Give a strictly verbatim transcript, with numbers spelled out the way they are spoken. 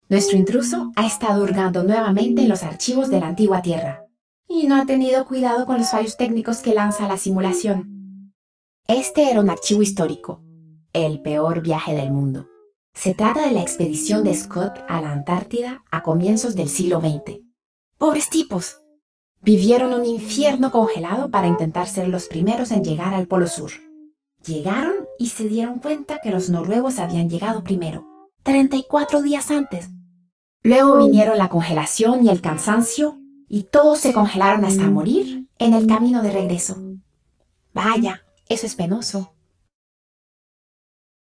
Nuestro intruso ha estado hurgando nuevamente en los archivos de la antigua Tierra y no ha tenido cuidado con los fallos técnicos que lanza la simulación. Este era un archivo histórico, el peor viaje del mundo. Se trata de la expedición de Scott a la Antártida a comienzos del siglo veinte. ¡Pobres tipos! Vivieron un infierno congelado para intentar ser los primeros en llegar al Polo Sur. Llegaron y se dieron cuenta que los noruegos habían llegado primero, treinta y cuatro días antes. Luego vinieron la congelación y el cansancio, y todos se congelaron hasta morir en el camino de regreso. Vaya, eso es penoso.